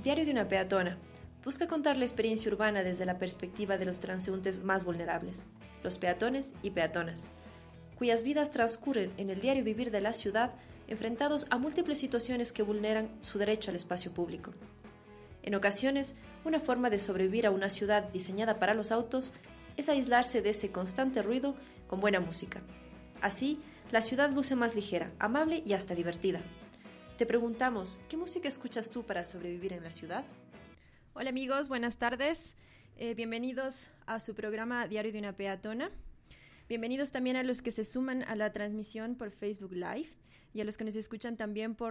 Diario de una peatona busca contar la experiencia urbana desde la perspectiva de los transeúntes más vulnerables, los peatones y peatonas, cuyas vidas transcurren en el diario vivir de la ciudad enfrentados a múltiples situaciones que vulneran su derecho al espacio público. En ocasiones, una forma de sobrevivir a una ciudad diseñada para los autos es aislarse de ese constante ruido con buena música. Así, la ciudad luce más ligera, amable y hasta divertida. Te preguntamos, ¿qué música escuchas tú para sobrevivir en la ciudad? Hola amigos, buenas tardes. Bienvenidos a su programa Diario de una Peatona. Bienvenidos también a los que se suman a la transmisión por Facebook Live y a los que nos escuchan también por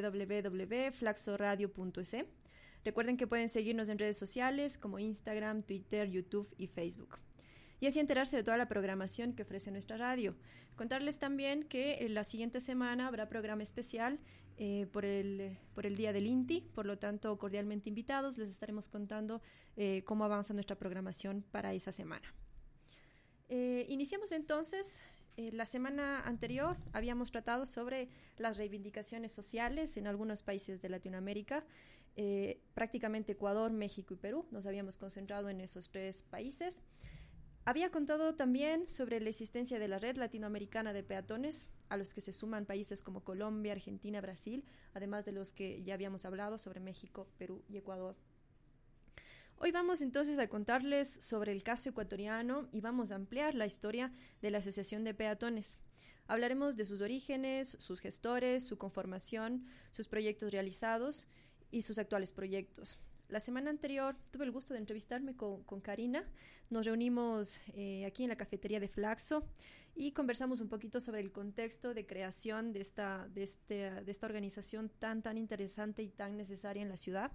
www.flaxoradio.es. Recuerden que pueden seguirnos en redes sociales como Instagram, Twitter, YouTube y Facebook. Y así enterarse de toda la programación que ofrece nuestra radio. Contarles también que la siguiente semana habrá programa especial por el Día del INTI, por lo tanto, cordialmente invitados. Les estaremos contando cómo avanza nuestra programación para esa semana. Iniciamos entonces. La semana anterior habíamos tratado sobre las reivindicaciones sociales en algunos países de Latinoamérica, prácticamente Ecuador, México y Perú. Nos habíamos concentrado en esos tres países. Había contado también sobre la existencia de la Red Latinoamericana de Peatones, a los que se suman países como Colombia, Argentina, Brasil, además de los que ya habíamos hablado sobre México, Perú y Ecuador. Hoy vamos entonces a contarles sobre el caso ecuatoriano y vamos a ampliar la historia de la Asociación de Peatones. Hablaremos de sus orígenes, sus gestores, su conformación, sus proyectos realizados y sus actuales proyectos. La semana anterior tuve el gusto de entrevistarme con Karina. Nos reunimos aquí en la cafetería de Flaxo y conversamos un poquito sobre el contexto de creación de esta organización tan interesante y tan necesaria en la ciudad.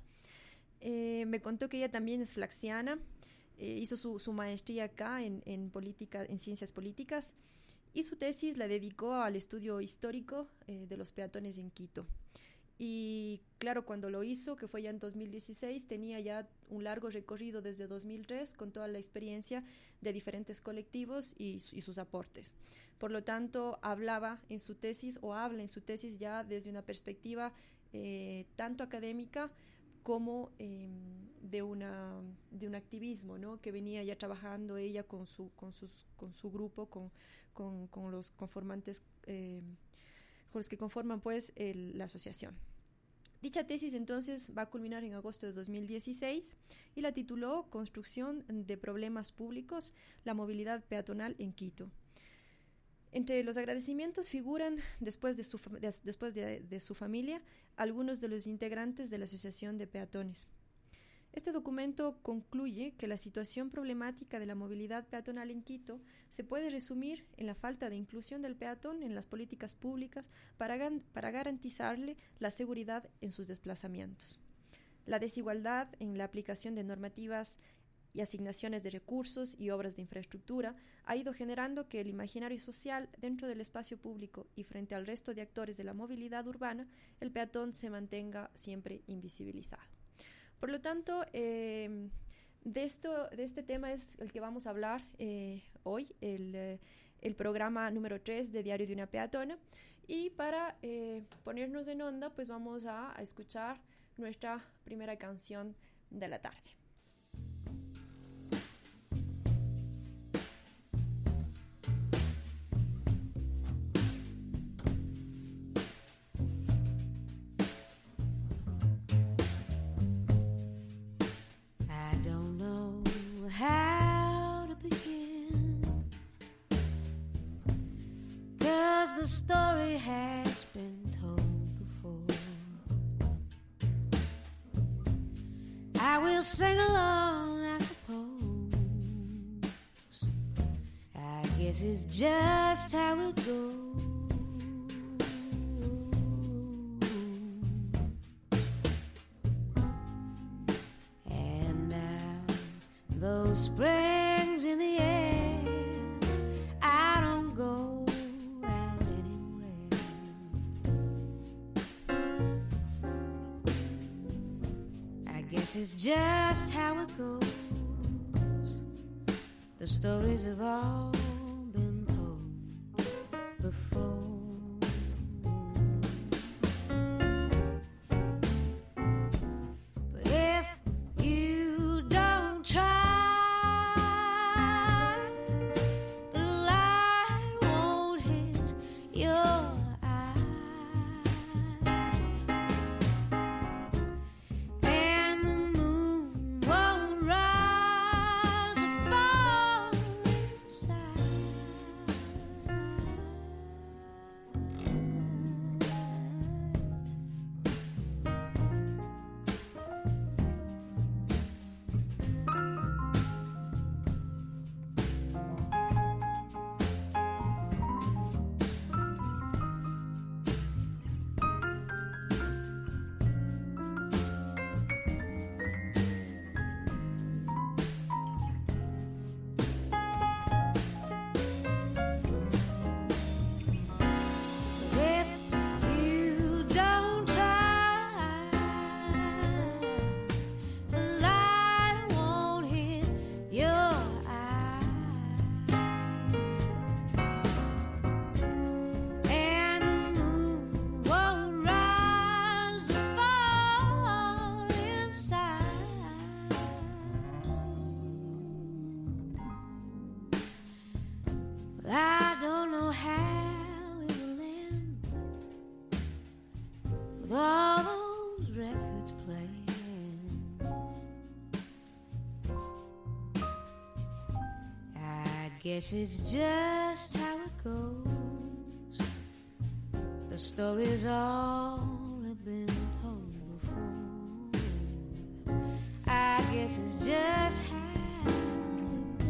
Me contó que ella también es flaxiana, hizo su maestría acá en ciencias políticas y su tesis la dedicó al estudio histórico de los peatones en Quito. Y claro, cuando lo hizo, que fue ya en 2016, tenía ya un largo recorrido desde 2003 con toda la experiencia de diferentes colectivos y sus aportes. Por lo tanto, habla en su tesis ya desde una perspectiva tanto académica como de un activismo, ¿no? Que venía ya trabajando ella con su grupo, con los conformantes, con los que conforman pues la asociación. Dicha tesis entonces va a culminar en agosto de 2016 y la tituló Construcción de problemas públicos, la movilidad peatonal en Quito. Entre los agradecimientos figuran, después de su familia, algunos de los integrantes de la Asociación de Peatones. Este documento concluye que la situación problemática de la movilidad peatonal en Quito se puede resumir en la falta de inclusión del peatón en las políticas públicas para garantizarle la seguridad en sus desplazamientos. La desigualdad en la aplicación de normativas y asignaciones de recursos y obras de infraestructura ha ido generando que el imaginario social dentro del espacio público y frente al resto de actores de la movilidad urbana, el peatón se mantenga siempre invisibilizado. Por lo tanto, de este tema es el que vamos a hablar hoy, el programa número 3 de Diario de una Peatona. Y para ponernos en onda, pues vamos a escuchar nuestra primera canción de la tarde. The story has been told before. I will sing along, I suppose. I guess it's just how it goes. And now those springs in the air, I don't go guess it's just how it goes. The stories have all been told before. But guess it's just how it goes. The stories all have been told before. I guess it's just how it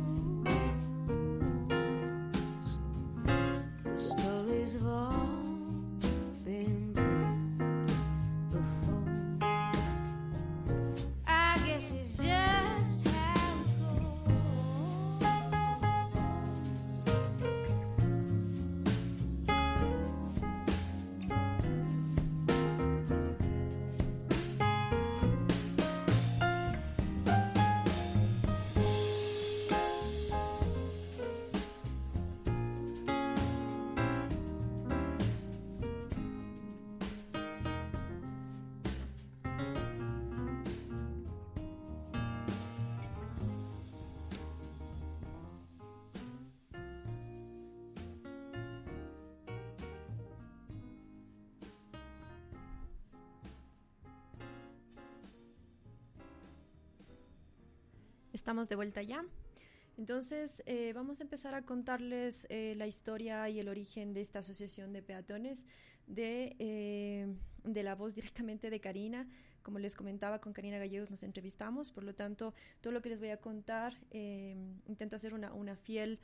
goes. The stories have all been told before. I guess it's just how it goes. Estamos de vuelta ya. Entonces, vamos a empezar a contarles la historia y el origen de esta asociación de peatones de la voz directamente de Karina. Como les comentaba, con Karina Gallegos nos entrevistamos, por lo tanto, todo lo que les voy a contar intenta hacer una fiel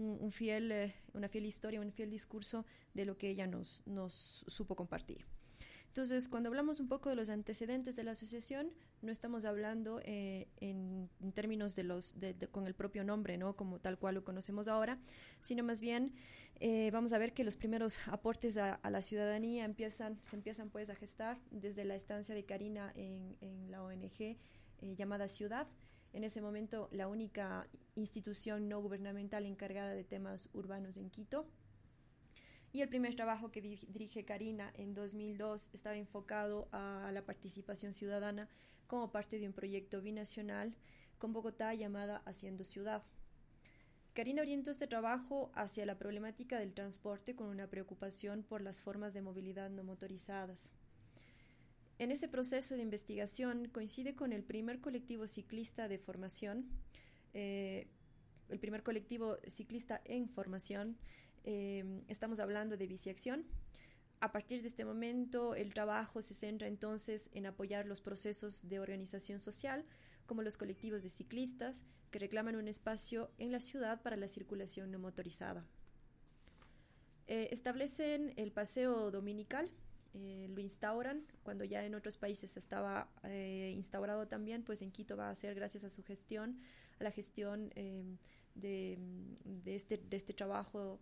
historia, un fiel discurso de lo que ella nos supo compartir. Entonces, cuando hablamos un poco de los antecedentes de la asociación, no estamos hablando en términos con el propio nombre, ¿no? Como tal cual lo conocemos ahora, sino más bien vamos a ver que los primeros aportes a la ciudadanía se empiezan pues a gestar desde la estancia de Karina en la ONG llamada Ciudad. En ese momento, la única institución no gubernamental encargada de temas urbanos en Quito. Y el primer trabajo que dirige Karina en 2002 estaba enfocado a la participación ciudadana como parte de un proyecto binacional con Bogotá llamada Haciendo Ciudad. Karina orientó este trabajo hacia la problemática del transporte con una preocupación por las formas de movilidad no motorizadas. En ese proceso de investigación coincide con el primer colectivo ciclista de formación, el primer colectivo ciclista en formación. Estamos hablando de Biciacción. A partir de este momento, el trabajo se centra entonces en apoyar los procesos de organización social, como los colectivos de ciclistas, que reclaman un espacio en la ciudad para la circulación no motorizada. Establecen el paseo dominical, lo instauran, cuando ya en otros países estaba instaurado también, pues en Quito va a ser gracias a su gestión, a la gestión de este trabajo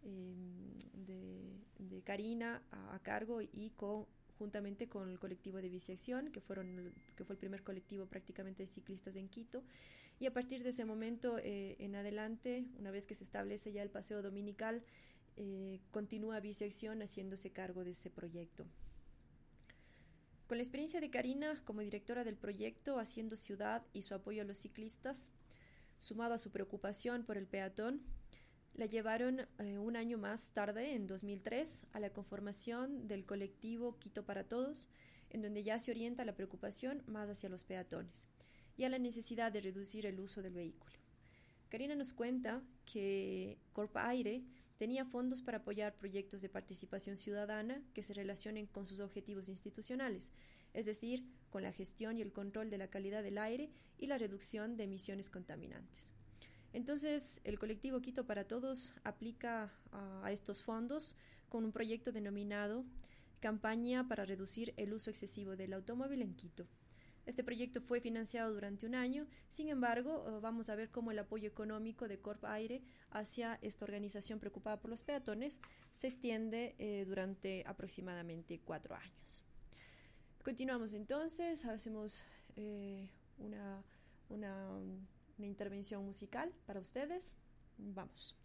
de Karina a cargo y juntamente con el colectivo de Biciacción, que fue el primer colectivo prácticamente de ciclistas en Quito. Y a partir de ese momento en adelante, una vez que se establece ya el paseo dominical, continúa Biciacción haciéndose cargo de ese proyecto. Con la experiencia de Karina como directora del proyecto Haciendo Ciudad y su apoyo a los ciclistas, sumado a su preocupación por el peatón, la llevaron un año más tarde, en 2003, a la conformación del colectivo Quito para Todos, en donde ya se orienta la preocupación más hacia los peatones y a la necesidad de reducir el uso del vehículo. Karina nos cuenta que Corp Aire tenía fondos para apoyar proyectos de participación ciudadana que se relacionen con sus objetivos institucionales, es decir, con la gestión y el control de la calidad del aire y la reducción de emisiones contaminantes. Entonces, el colectivo Quito para Todos aplica a estos fondos con un proyecto denominado Campaña para reducir el uso excesivo del automóvil en Quito. Este proyecto fue financiado durante un año, sin embargo, vamos a ver cómo el apoyo económico de Corp Aire hacia esta organización preocupada por los peatones se extiende durante aproximadamente 4 años. Continuamos entonces, hacemos una intervención musical para ustedes. Vamos.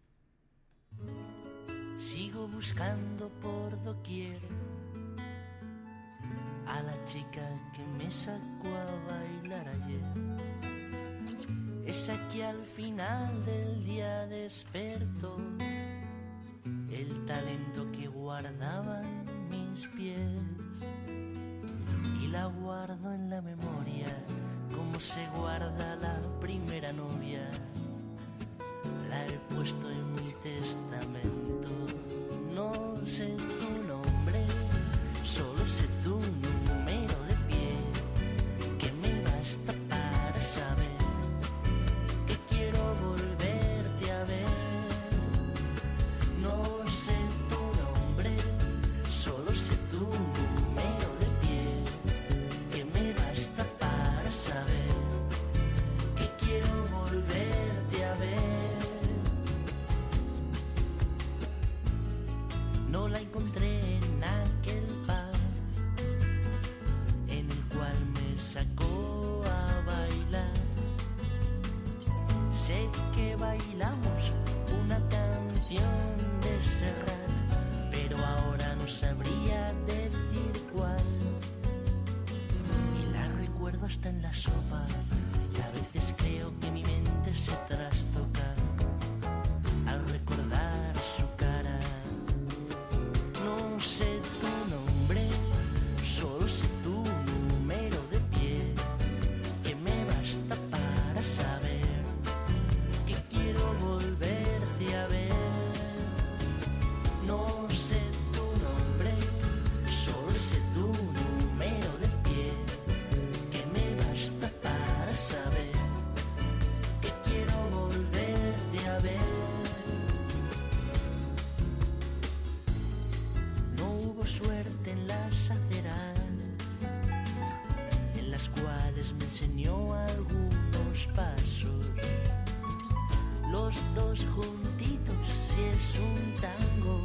Sigo buscando por doquier a la chica que me sacó a bailar ayer, esa que al final del día despertó el talento que guardaban mis pies, y la guardo en la memoria como se guarda la primera novia, puesto en mi testamento. No sé tu nombre, solo sé tu número de pie, que me basta para saber que quiero volverte a ver. No sé tu nombre, solo sé tu número de pie, que me basta para saber que quiero volverte a ver. No la encontré en aquel pub en el cual me sacó a bailar. Sé que bailamos una canción de Serrat, pero ahora no sabría decir cuál. Y la recuerdo hasta en la sopa, y a veces creo que mi mente se trastoca al recordar su cara. No sé tu nombre, solo sé tu número de pie, que me basta para saber que quiero volverte a ver. No sé tu nombre, solo sé tu número de pie, que me basta para saber que quiero volverte a ver. No hubo suerte en las aceras, en las cuales me enseñó algunos pasos. Los dos juntitos, si es un tango,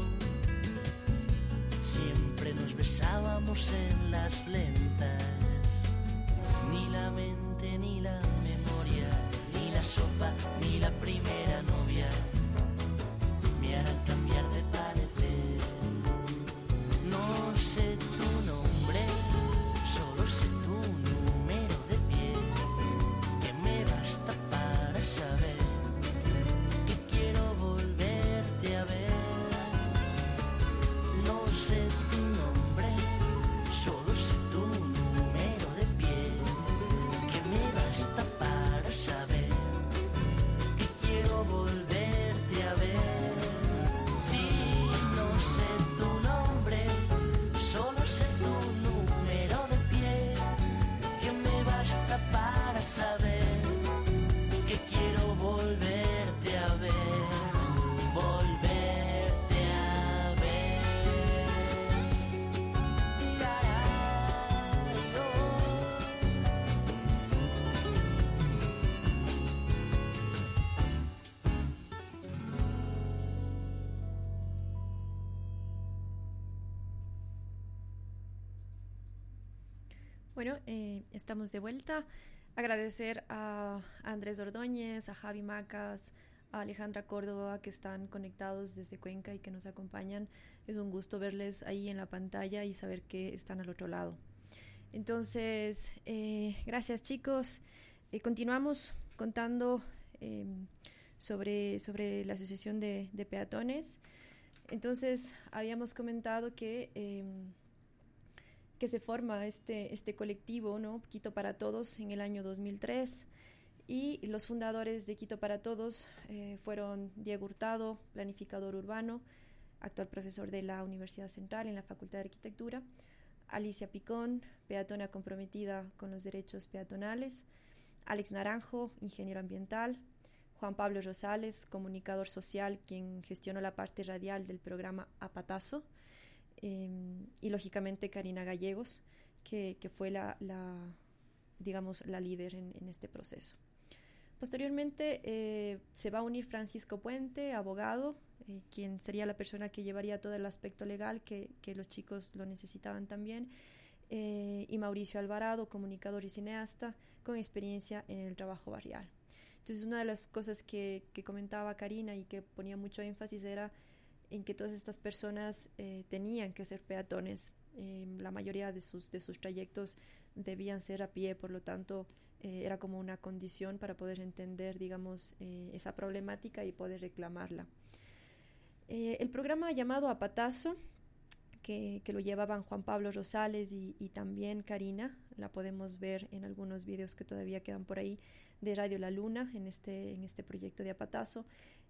siempre nos besábamos en las lentas. Ni la mente, ni la memoria, ni la sopa, ni la primera novia me harán cambiar de parecer. No sé tu nombre, solo sé tu número de pie, que me basta para saber que quiero volverte a ver. No sé tu nombre, solo sé tu número de pie, que me basta para saber que quiero volverte a ver. Sí, no sé tu nombre, solo sé tu número de pie, que me basta para saber que quiero volverte a ver, volverte a ver. Bueno, estamos de vuelta. Agradecer a Andrés Ordóñez, a Javi Macas, a Alejandra Córdoba, que están conectados desde Cuenca y que nos acompañan. Es un gusto verles ahí en la pantalla y saber que están al otro lado. Entonces, gracias chicos. Continuamos contando sobre la Asociación de Peatones. Entonces, habíamos comentado que se forma este colectivo, ¿no? Quito para Todos, en el año 2003. Y los fundadores de Quito para Todos fueron Diego Hurtado, planificador urbano, actual profesor de la Universidad Central en la Facultad de Arquitectura; Alicia Picón, peatona comprometida con los derechos peatonales; Alex Naranjo, ingeniero ambiental; Juan Pablo Rosales, comunicador social, quien gestionó la parte radial del programa Apatazo; y lógicamente Karina Gallegos, que fue la líder en este proceso. Posteriormente se va a unir Francisco Puente, abogado, quien sería la persona que llevaría todo el aspecto legal que los chicos lo necesitaban también, y Mauricio Alvarado, comunicador y cineasta con experiencia en el trabajo barrial. Entonces, una de las cosas que comentaba Karina y que ponía mucho énfasis era en que todas estas personas tenían que ser peatones. La mayoría de sus trayectos debían ser a pie, por lo tanto era como una condición para poder entender, digamos, esa problemática y poder reclamarla. El programa llamado Apatazo, que lo llevaban Juan Pablo Rosales y también Karina, la podemos ver en algunos videos que todavía quedan por ahí de Radio La Luna en este proyecto de Apatazo.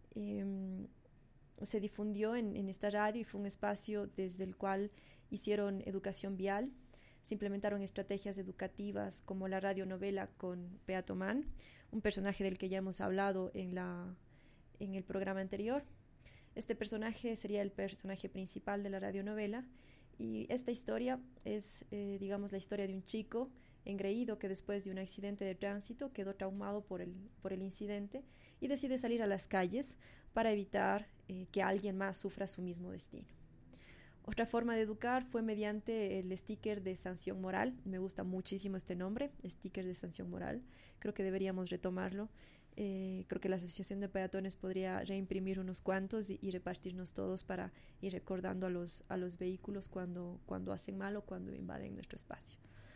se difundió en esta radio y fue un espacio desde el cual hicieron educación vial. Se implementaron estrategias educativas como la radionovela con Peatomán, un personaje del que ya hemos hablado en el programa anterior. Este personaje sería el personaje principal de la radionovela y esta historia es, digamos, la historia de un chico engreído que después de un accidente de tránsito quedó traumado por el incidente y decide salir a las calles para evitar que alguien más sufra su mismo destino. Otra forma de educar fue mediante el sticker de sanción moral. Me gusta muchísimo este nombre, sticker de sanción moral. Creo que deberíamos retomarlo. Creo que la Asociación de Peatones podría reimprimir unos cuantos y repartirnos todos para ir recordando a los vehículos cuando hacen mal o cuando invaden nuestro espacio.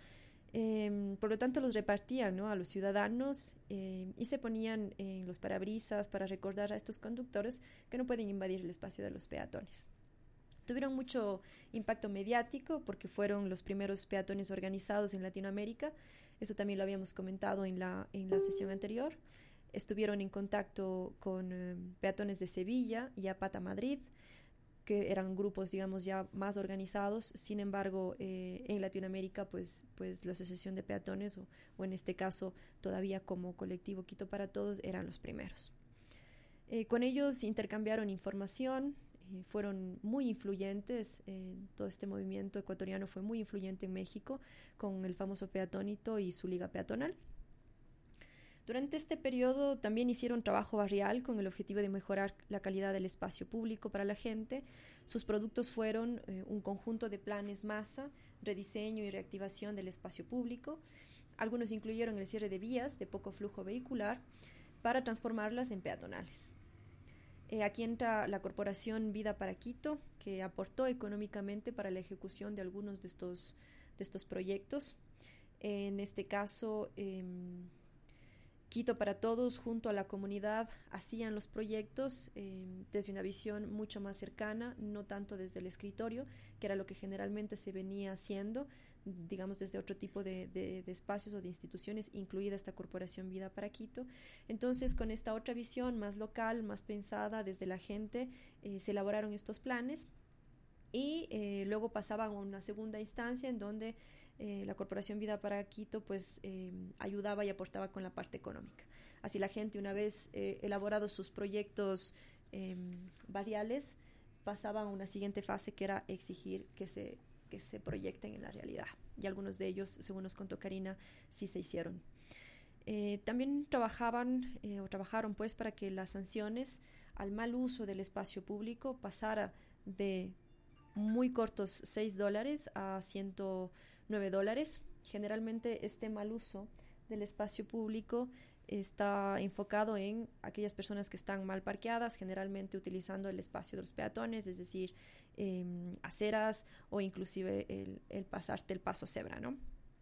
Por lo tanto, los repartían, ¿no?, a los ciudadanos y se ponían en los parabrisas para recordar a estos conductores que no pueden invadir el espacio de los peatones. Tuvieron mucho impacto mediático porque fueron los primeros peatones organizados en Latinoamérica. Eso también lo habíamos comentado en la sesión anterior. Estuvieron en contacto con peatones de Sevilla y Apata Madrid, que eran grupos, digamos, ya más organizados. Sin embargo, en Latinoamérica, pues la Asociación de Peatones, o en este caso todavía como colectivo Quito para Todos, eran los primeros. Con ellos intercambiaron información, fueron muy influyentes. Todo este movimiento ecuatoriano fue muy influyente en México, con el famoso Peatónito y su Liga Peatonal. Durante este periodo también hicieron trabajo barrial con el objetivo de mejorar la calidad del espacio público para la gente. Sus productos fueron un conjunto de planes masa, rediseño y reactivación del espacio público. Algunos incluyeron el cierre de vías de poco flujo vehicular para transformarlas en peatonales. Aquí entra la Corporación Vida para Quito, que aportó económicamente para la ejecución de algunos de estos proyectos. En este caso, Quito para Todos, junto a la comunidad, hacían los proyectos desde una visión mucho más cercana, no tanto desde el escritorio, que era lo que generalmente se venía haciendo, digamos, desde otro tipo de espacios o de instituciones, incluida esta Corporación Vida para Quito. Entonces, con esta otra visión más local, más pensada desde la gente, se elaboraron estos planes y luego pasaban a una segunda instancia en donde la Corporación Vida para Quito pues ayudaba y aportaba con la parte económica. Así la gente, una vez elaborados sus proyectos barriales, pasaban a una siguiente fase, que era exigir que se proyecten en la realidad. Y algunos de ellos, según nos contó Karina, sí se hicieron. También trabajaron pues para que las sanciones al mal uso del espacio público pasara de muy cortos $6 a $109. Generalmente este mal uso del espacio público está enfocado en aquellas personas que están mal parqueadas, generalmente utilizando el espacio de los peatones, es decir, aceras o inclusive el pasarte el paso cebra, ¿no?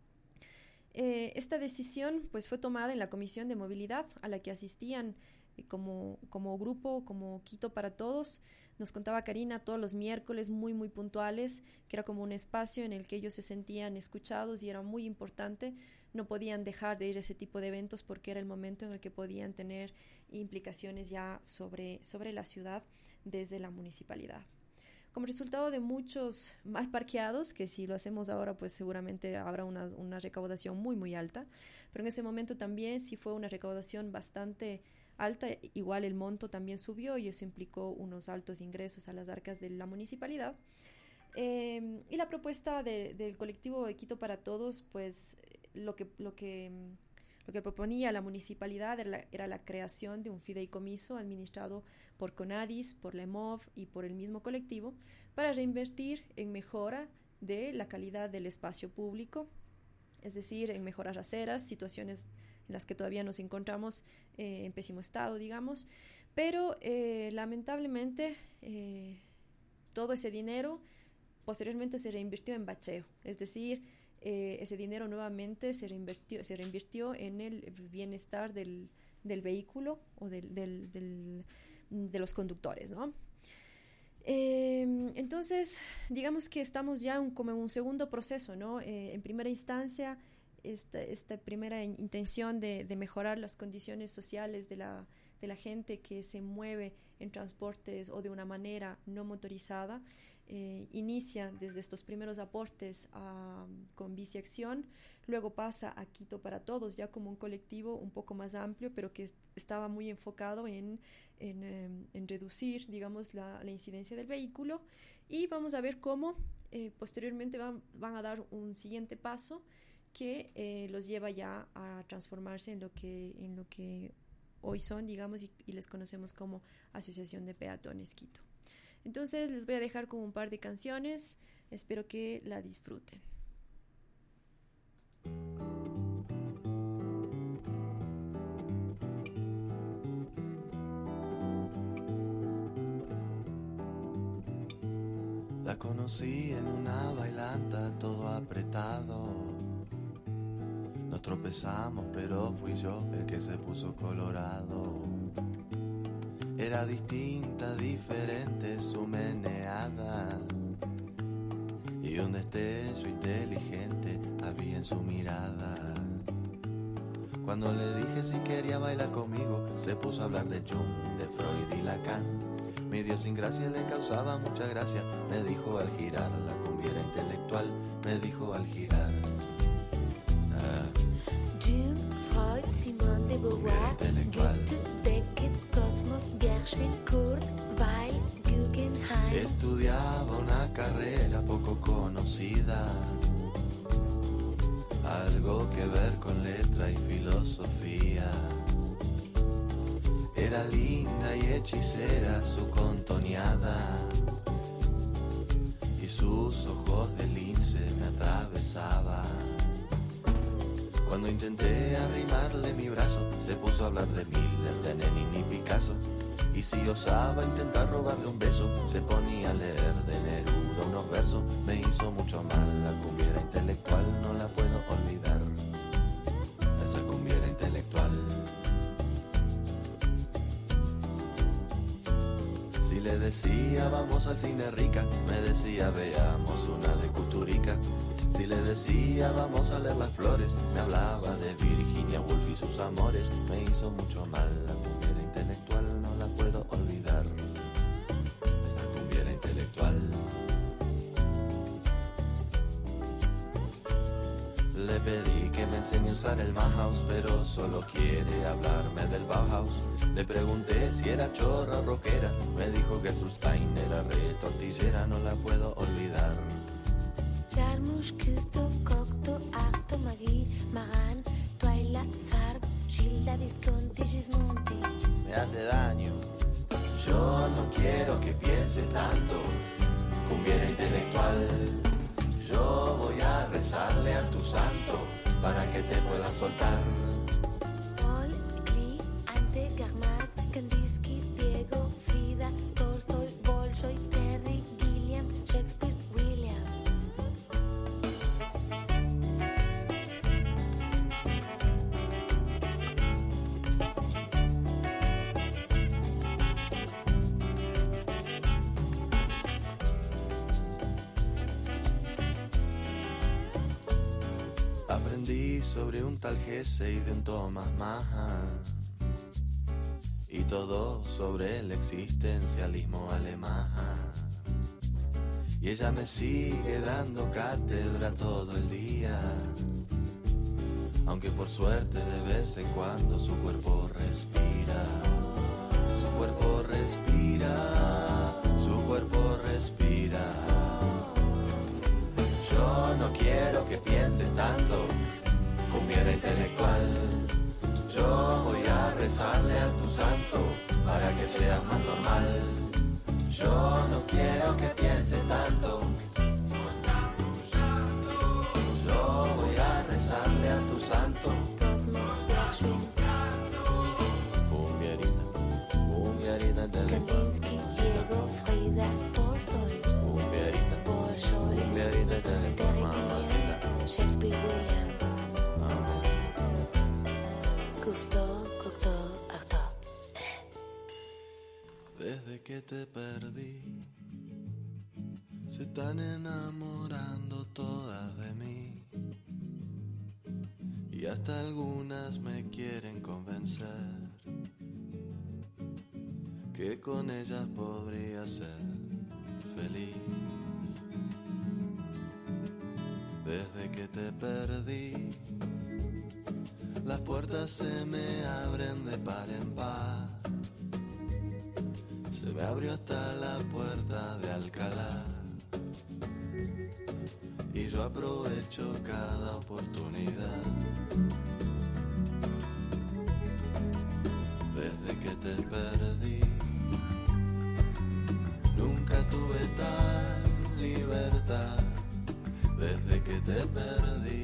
Esta decisión pues fue tomada en la Comisión de Movilidad, a la que asistían como grupo, como Quito para Todos. Nos contaba Karina todos los miércoles muy muy puntuales, que era como un espacio en el que ellos se sentían escuchados y era muy importante. No podían dejar de ir a ese tipo de eventos porque era el momento en el que podían tener implicaciones ya sobre la ciudad desde la municipalidad. Como resultado de muchos mal parqueados, que si lo hacemos ahora pues seguramente habrá una recaudación muy muy alta, pero en ese momento también sí fue una recaudación bastante alta, igual el monto también subió y eso implicó unos altos ingresos a las arcas de la municipalidad. Y la propuesta del colectivo de Quito para Todos, pues lo que proponía la municipalidad era la creación de un fideicomiso administrado por CONADIS, por la EMOV y por el mismo colectivo para reinvertir en mejora de la calidad del espacio público, es decir, en mejorar aceras, situaciones en las que todavía nos encontramos en pésimo estado, digamos, pero lamentablemente todo ese dinero posteriormente se reinvirtió en bacheo, es decir, ese dinero nuevamente se reinvirtió en el bienestar del vehículo o de los conductores, ¿no? Entonces, digamos que estamos ya como en un segundo proceso, ¿no? En primera instancia, esta primera intención de mejorar las condiciones sociales de la gente que se mueve en transportes o de una manera no motorizada, inicia desde estos primeros aportes con Biciacción, luego pasa a Quito para Todos, ya como un colectivo un poco más amplio, pero que estaba muy enfocado en reducir, digamos, la incidencia del vehículo. Y vamos a ver cómo posteriormente van a dar un siguiente paso que los lleva ya a transformarse en lo que hoy son, digamos, y les conocemos como Asociación de Peatones Quito. Entonces les voy a dejar con un par de canciones, espero que la disfruten. La conocí en una bailanta, todo apretado. Nos tropezamos, pero fui yo el que se puso colorado. Era distinta, diferente su meneada, y un destello inteligente había en su mirada. Cuando le dije si quería bailar conmigo, se puso a hablar de Jung, de Freud y Lacan. Mi idiosincrasia le causaba mucha gracia. Me dijo al girar, la cumbia era intelectual. Me dijo al girar. Jung, Freud, Simone de Beauvoir, Goethe, Beckett, Cosmos, Gershwin, Kurt, Weil, Guggenheim. Estudiaba una carrera poco conocida, algo que ver con letra y filosofía. Era linda y hechicera su contoneada, y sus ojos de lince me atravesaban. Cuando intenté arrimarle mi brazo, se puso a hablar de Miller, de Lenin y Picasso. Y si osaba intentar robarle un beso, se ponía a leer de Neruda unos versos. Me hizo mucho mal, la cumbia era intelectual, no la puedo olvidar. Esa cumbia era intelectual. Si le decía vamos al cine Rica, me decía veamos una de Kusturica. Si le decía vamos a leer las flores, me hablaba de Virginia Woolf y sus amores. Me hizo mucho mal, la cumbia era intelectual, no la puedo olvidar. Esa cumbia era intelectual. Le pedí que me enseñe a usar el Bauhaus, pero solo quiere hablarme del Bauhaus. Le pregunté si era chorra o rockera, me dijo que Stein era re tortillera, no la puedo olvidar. Jarmusch, Küster, Cocteau, Artaud, Magui, Maran, Twyla, Farb, Gilda, Visconti, Gismonti. Me hace daño. Yo no quiero que pienses tanto, cumbia era intelectual. Yo voy a rezarle a tu santo para que te pueda soltar. Paul, Klee, Ante, Garmas, Kandinsky, Diego, Frida, Tolstoy, Bolshoi, Terry, Gilliam, Shakespeare, William. Aprendí sobre un tal Hesse y de un Thomas Mann, y todo sobre el existencialismo alemán. Y ella me sigue dando cátedra todo el día, aunque por suerte de vez en cuando su cuerpo respira. Su cuerpo respira, su cuerpo respira. Yo no quiero que pienses tanto, cumbia era intelectual. Yo voy a rezarle a tu santo para que seas más normal. Yo no quiero que pienses tanto. Yo voy a rezarle a tu santo. Cosmos, Gershwin, Cumbierita intelectual. Kandinsky, Diego, Frida, Tolstoy, Cumbierita, Bolshoi, cumbierita Terry intelectual. Gilliam, Shakespeare, William. Cousteau, Cocteau, Artaud. Desde que te perdí, se están enamorando todas de mí. y hasta algunas me quieren convencer que con ellas podría ser feliz. Desde que te perdí, las puertas se me abren de par en par. Se me abrió hasta la puerta de Alcalá y yo aprovecho cada oportunidad. Desde que te perdí, nunca tuve tal libertad. Desde que te perdí,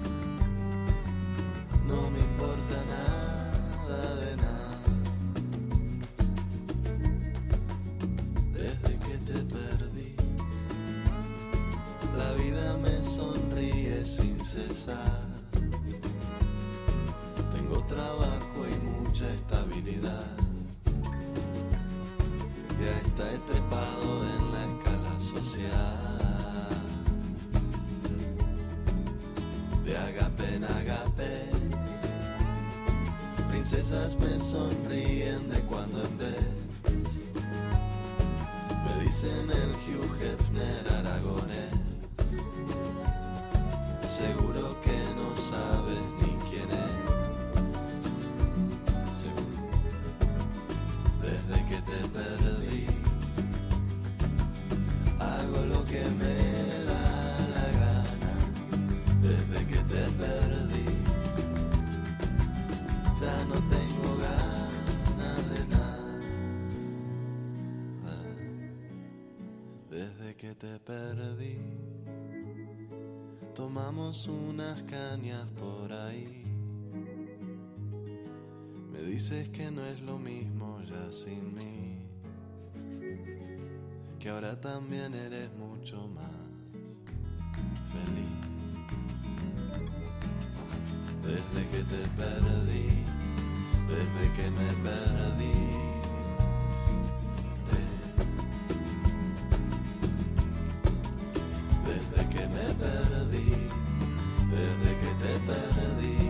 no me importa nada de nada. Desde que te perdí, la vida me sonríe sin cesar. Tengo trabajo y mucha estabilidad. Ya está trepado en la escala social. De agape en agape, princesas me sonríen de cuando en vez. Me dicen el Hugh Hefner aragonés. Seguro que no sabes ni quién es. Seguro. Desde que te perdí, hago lo que me da la gana. Desde que te perdí, ya no tengo ganas de nada. Desde que te perdí, tomamos unas cañas por ahí. Me dices que no es lo mismo ya sin mí, que ahora también eres mucho más feliz. Desde que te perdí, desde que me perdí, desde que me perdí, desde que te perdí,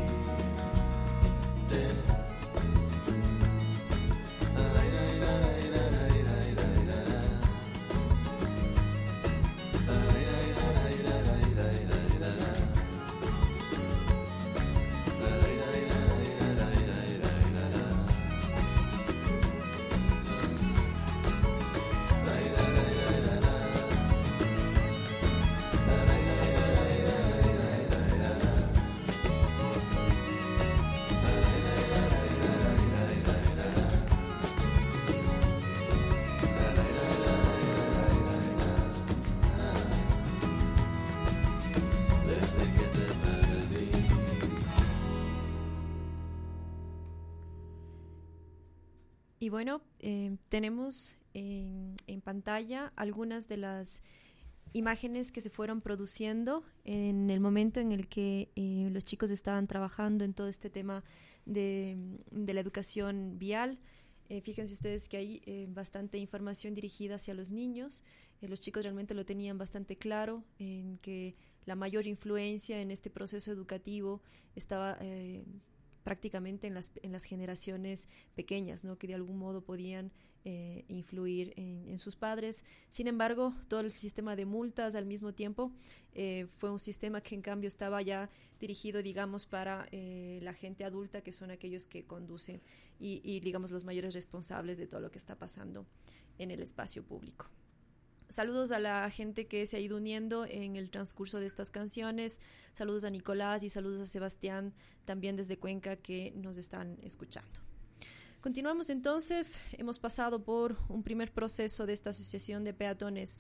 Y bueno, tenemos en pantalla algunas de las imágenes que se fueron produciendo en el momento en el que los chicos estaban trabajando en todo este tema de la educación vial. Fíjense ustedes que hay bastante información dirigida hacia los niños. Los chicos realmente lo tenían bastante claro, en que la mayor influencia en este proceso educativo estaba prácticamente en las generaciones pequeñas, ¿no? Que de algún modo podían influir en sus padres. Sin embargo, todo el sistema de multas al mismo tiempo fue un sistema que en cambio estaba ya dirigido, digamos, para la gente adulta, que son aquellos que conducen y digamos, los mayores responsables de todo lo que está pasando en el espacio público. Saludos a la gente que se ha ido uniendo en el transcurso de estas canciones. Saludos a Nicolás y saludos a Sebastián, también desde Cuenca, que nos están escuchando. Continuamos entonces. Hemos pasado por un primer proceso de esta asociación de peatones,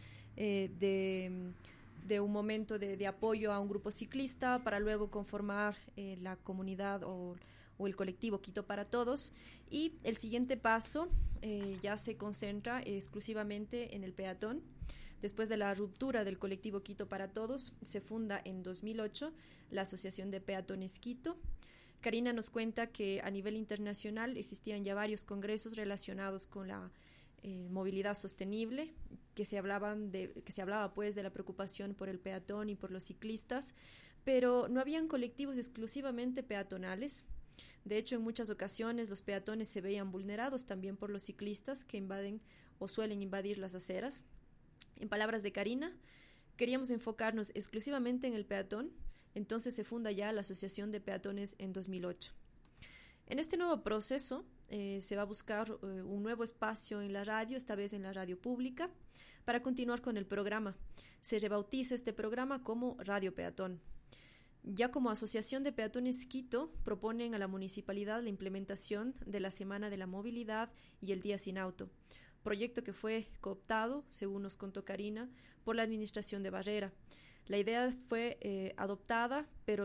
de un momento de apoyo a un grupo ciclista para luego conformar la comunidad o el colectivo Quito para Todos. Y el siguiente paso ya se concentra exclusivamente en el peatón. Después de la ruptura del colectivo Quito para Todos, se funda en 2008 la Asociación de Peatones Quito. Karina nos cuenta que a nivel internacional existían ya varios congresos relacionados con la movilidad sostenible, que se hablaba pues de la preocupación por el peatón y por los ciclistas, pero no habían colectivos exclusivamente peatonales. De hecho, en muchas ocasiones los peatones se veían vulnerados también por los ciclistas que invaden o suelen invadir las aceras. En palabras de Karina, queríamos enfocarnos exclusivamente en el peatón, entonces se funda ya la Asociación de Peatones en 2008. En este nuevo proceso se va a buscar un nuevo espacio en la radio, esta vez en la radio pública, para continuar con el programa. Se rebautiza este programa como Radio Peatón. Ya como Asociación de Peatones Quito, proponen a la municipalidad la implementación de la Semana de la Movilidad y el Día Sin Auto, proyecto que fue cooptado, según nos contó Karina, por la administración de Barrera. La idea fue adoptada, pero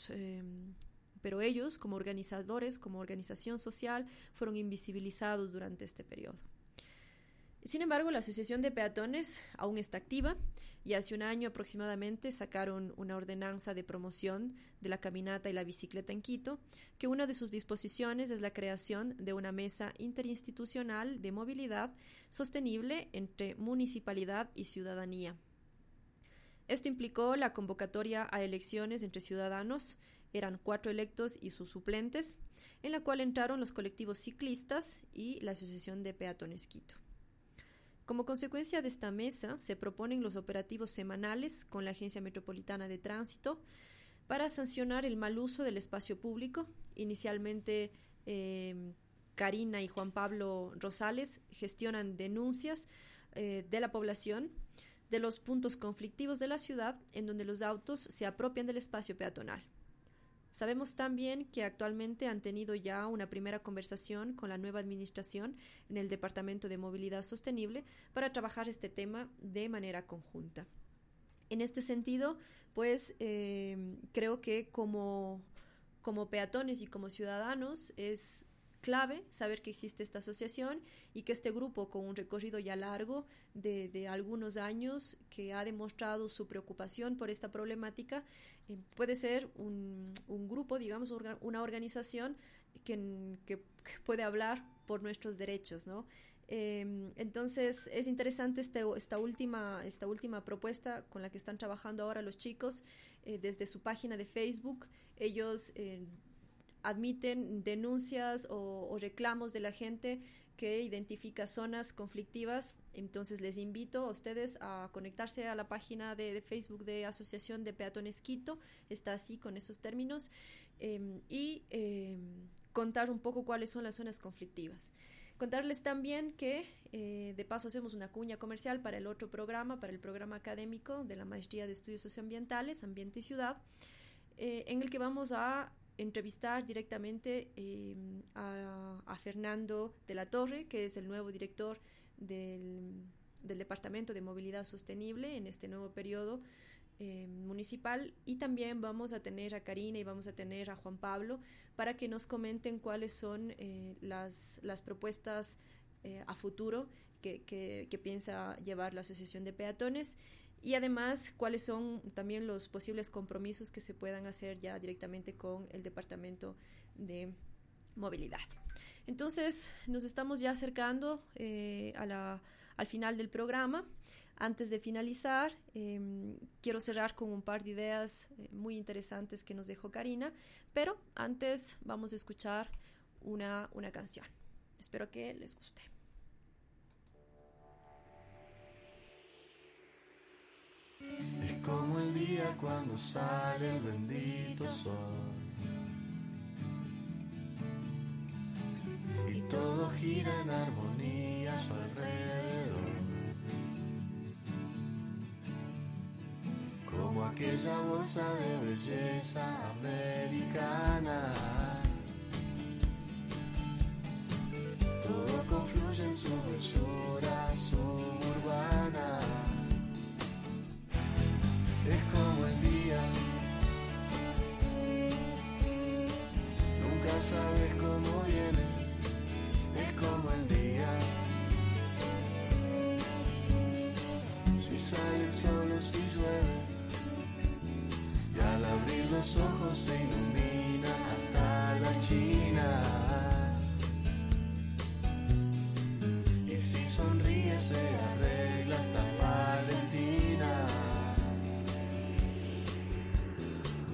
ellos, como organizadores, como organización social, fueron invisibilizados durante este periodo. Sin embargo, la Asociación de Peatones aún está activa y hace un año aproximadamente sacaron una ordenanza de promoción de la caminata y la bicicleta en Quito, que una de sus disposiciones es la creación de una mesa interinstitucional de movilidad sostenible entre municipalidad y ciudadanía. Esto implicó la convocatoria a elecciones entre ciudadanos, eran 4 electos y sus suplentes, en la cual entraron los colectivos ciclistas y la Asociación de Peatones Quito. Como consecuencia de esta mesa, se proponen los operativos semanales con la Agencia Metropolitana de Tránsito para sancionar el mal uso del espacio público. Inicialmente, Karina y Juan Pablo Rosales gestionan denuncias de la población de los puntos conflictivos de la ciudad en donde los autos se apropian del espacio peatonal. Sabemos también que actualmente han tenido ya una primera conversación con la nueva administración en el Departamento de Movilidad Sostenible para trabajar este tema de manera conjunta. En este sentido, pues creo que como peatones y como ciudadanos es clave saber que existe esta asociación y que este grupo, con un recorrido ya largo de algunos años, que ha demostrado su preocupación por esta problemática, puede ser un grupo, digamos, una organización que puede hablar por nuestros derechos, ¿no? Entonces es interesante esta última propuesta con la que están trabajando ahora los chicos. Desde su página de Facebook ellos admiten denuncias o reclamos de la gente que identifica zonas conflictivas. Entonces les invito a ustedes a conectarse a la página de Facebook de Asociación de Peatones Quito, está así con esos términos, y contar un poco cuáles son las zonas conflictivas. Contarles también que de paso hacemos una cuña comercial para el otro programa, para el programa académico de la Maestría de Estudios Socioambientales, Ambiente y Ciudad, en el que vamos a entrevistar directamente a Fernando de la Torre, que es el nuevo director del Departamento de Movilidad Sostenible en este nuevo periodo municipal, y también vamos a tener a Karina y vamos a tener a Juan Pablo para que nos comenten cuáles son las propuestas a futuro que piensa llevar la Asociación de Peatones, y además cuáles son también los posibles compromisos que se puedan hacer ya directamente con el Departamento de Movilidad. Entonces nos estamos ya acercando al final del programa. Antes de finalizar, quiero cerrar con un par de ideas muy interesantes que nos dejó Karina, pero antes vamos a escuchar una canción. Espero que les guste. Es como el día cuando sale el bendito sol y todo gira en armonía a su alrededor, como aquella bolsa de belleza americana. Todo confluye en su dulzura suburbana. Es como el día, nunca sabes cómo viene. Es como el día, si sale el sol o si llueve, y al abrir los ojos se ilumina hasta la China. Y si sonríe se arregla hasta Valentina.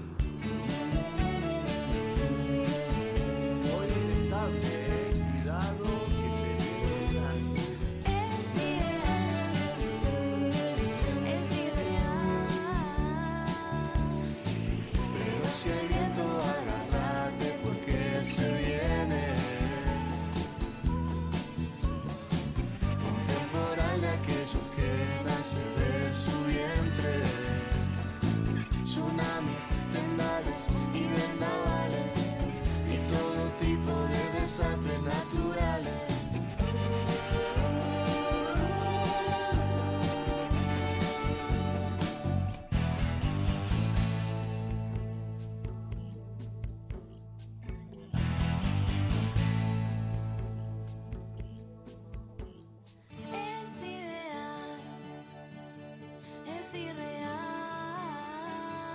es irreal,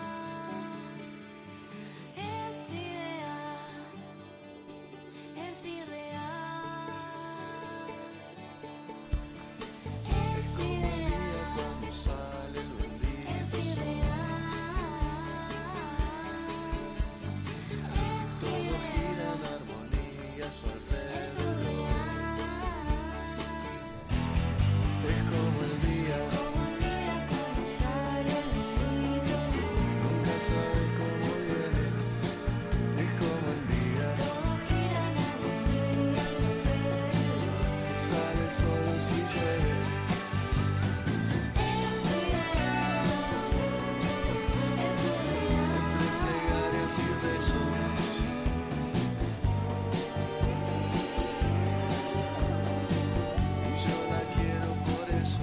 es ideal, es irreal, es ideal, Cuando sale el buen día, es irreal, es todo gira ideal, en armonía a su alrededor. es surreal, Es como el día, como el día cuando sale el bendito sol. nunca sabes cómo viene. Es como el día, Todo gira en armonía a su alrededor. si sale el sol o si llueve. Es ideal, es irreal, Entre plegarias y besos, y yo la quiero por eso.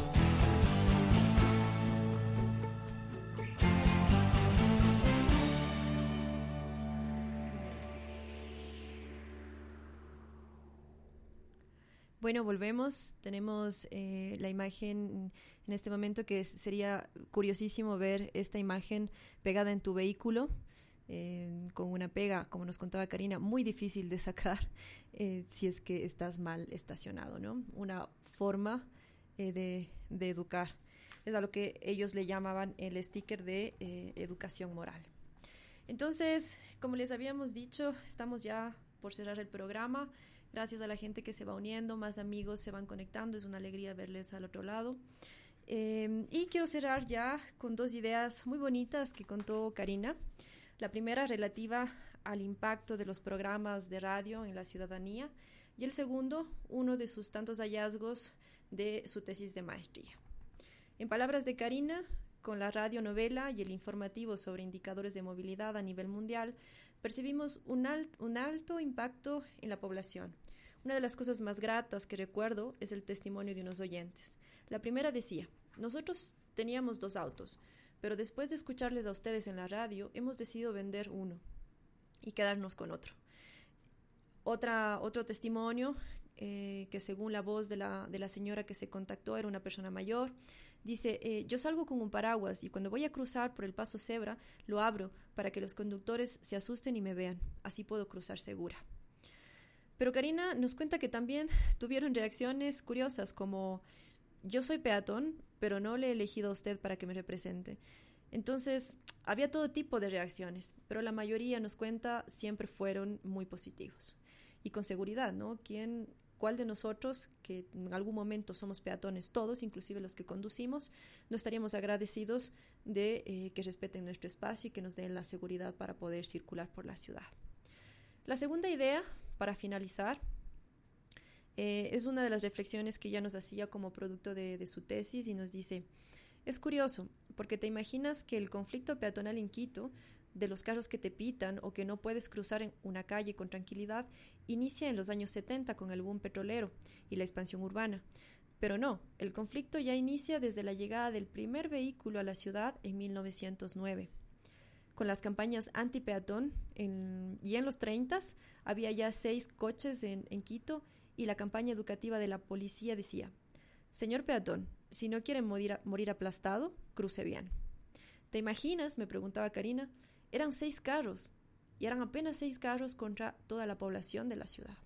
Bueno, volvemos. Tenemos la imagen en este momento que sería curiosísimo ver esta imagen pegada en tu vehículo con una pega, como nos contaba Karina, muy difícil de sacar si es que estás mal estacionado, ¿no? Una forma de educar. Es a lo que ellos le llamaban el sticker de educación moral. Entonces, como les habíamos dicho, estamos ya por cerrar el programa. Gracias a la gente que se va uniendo, más amigos se van conectando, es una alegría verles al otro lado. Y quiero cerrar ya con dos ideas muy bonitas que contó Karina. La primera relativa al impacto de los programas de radio en la ciudadanía y el segundo, uno de sus tantos hallazgos de su tesis de maestría. En palabras de Karina, con la radionovela y el informativo sobre indicadores de movilidad a nivel mundial, percibimos un alto impacto en la población. Una de las cosas más gratas que recuerdo es el testimonio de unos oyentes. La primera decía: nosotros teníamos 2 autos, pero después de escucharles a ustedes en la radio, hemos decidido vender uno y quedarnos con otro. Otro testimonio, que según la voz de la señora que se contactó era una persona mayor, dice: yo salgo con un paraguas y cuando voy a cruzar por el paso cebra, lo abro para que los conductores se asusten y me vean. Así puedo cruzar segura. Pero Karina nos cuenta que también tuvieron reacciones curiosas como: yo soy peatón, pero no le he elegido a usted para que me represente. Entonces, había todo tipo de reacciones, pero la mayoría, nos cuenta, siempre fueron muy positivos. Y con seguridad, ¿no? ¿Cuál de nosotros, que en algún momento somos peatones todos, inclusive los que conducimos, no estaríamos agradecidos de que respeten nuestro espacio y que nos den la seguridad para poder circular por la ciudad? La segunda idea, para finalizar, es una de las reflexiones que ella nos hacía como producto de su tesis y nos dice: es curioso, porque te imaginas que el conflicto peatonal en Quito, de los carros que te pitan o que no puedes cruzar en una calle con tranquilidad, inicia en los años 70 con el boom petrolero y la expansión urbana. Pero no, el conflicto ya inicia desde la llegada del primer vehículo a la ciudad en 1909. Con las campañas anti-peatón y en los 30s había ya 6 coches en Quito y la campaña educativa de la policía decía: señor peatón, si no quiere morir aplastado, cruce bien. ¿Te imaginas? Me preguntaba Karina. Eran 6 carros y eran apenas 6 carros contra toda la población de la ciudad.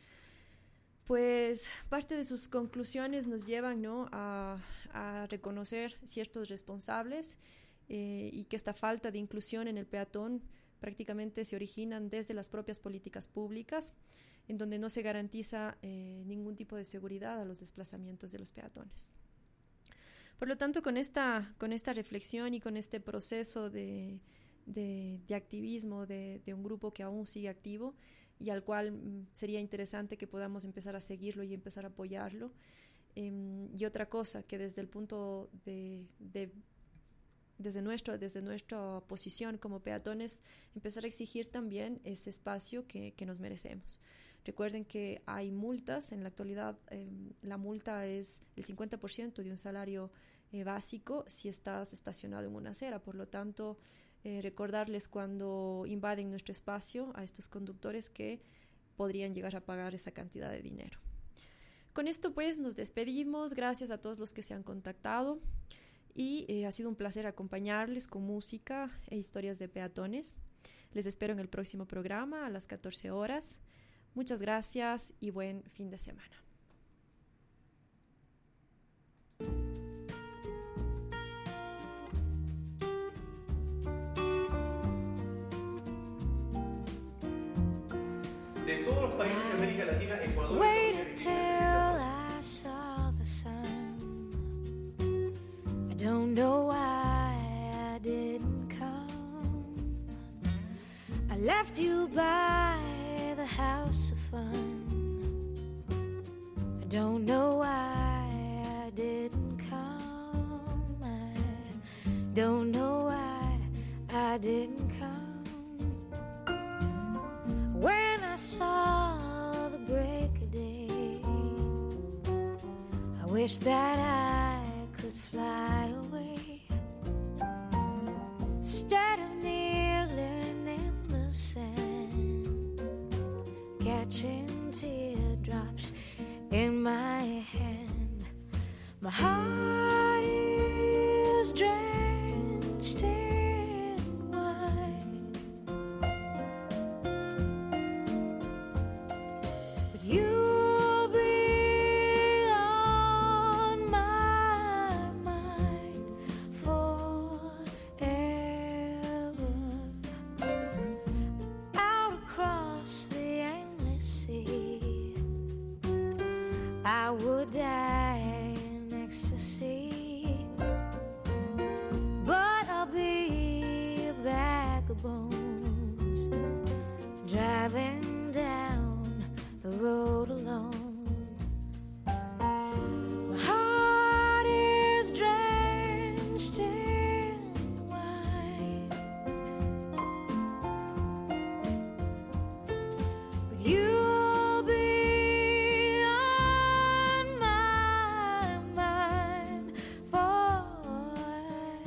Pues parte de sus conclusiones nos llevan, ¿no?, a reconocer ciertos responsables y que esta falta de inclusión en el peatón prácticamente se originan desde las propias políticas públicas, en donde no se garantiza ningún tipo de seguridad a los desplazamientos de los peatones. Por lo tanto, con esta reflexión y con este proceso de activismo de un grupo que aún sigue activo y al cual sería interesante que podamos empezar a seguirlo y empezar a apoyarlo. Y otra cosa, que desde el punto desde nuestra posición como peatones, empezar a exigir también ese espacio que nos merecemos. Recuerden que hay multas, en la actualidad la multa es el 50% de un salario básico si estás estacionado en una acera. Por lo tanto, recordarles cuando invaden nuestro espacio a estos conductores que podrían llegar a pagar esa cantidad de dinero. Con esto pues nos despedimos, gracias a todos los que se han contactado y ha sido un placer acompañarles con música e historias de peatones. Les espero en el próximo programa a las 14 horas. Muchas gracias y buen fin de semana. De todos los países de América Latina, Ecuador Waited till I saw the sun. I don't know why I didn't come. I left you by the house of fun. I don't know why I didn't come. I don't know why I didn't come. When I saw the break of day, I wish that I could fly away instead of kneeling in the sand, catching teardrops in my hand. My heart is drenched in wine, but you'll be on my mind forever. Out across the endless sea, I would die in ecstasy, but I'll be a bag of bones driving down the road alone. My heart is drenched in wine, but you'll be on my mind forever.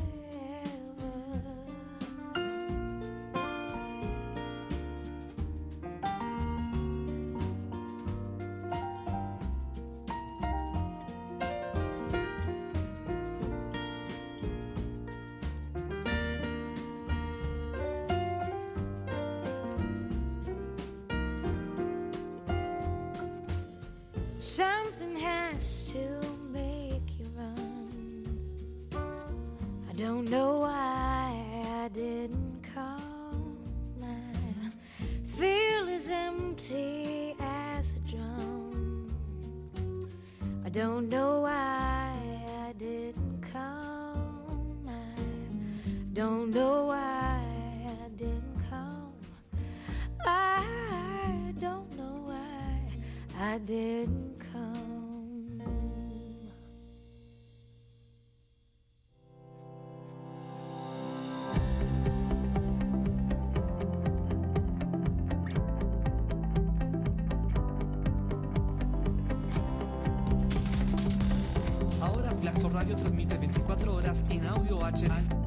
Something has to make you run. I don't know why I didn't come. I feel as empty as a drum. I don't know why I didn't come. I don't know why I didn't come. I don't know why I didn't come. Ahora Flaxo Radio transmite 24 horas en audio HD.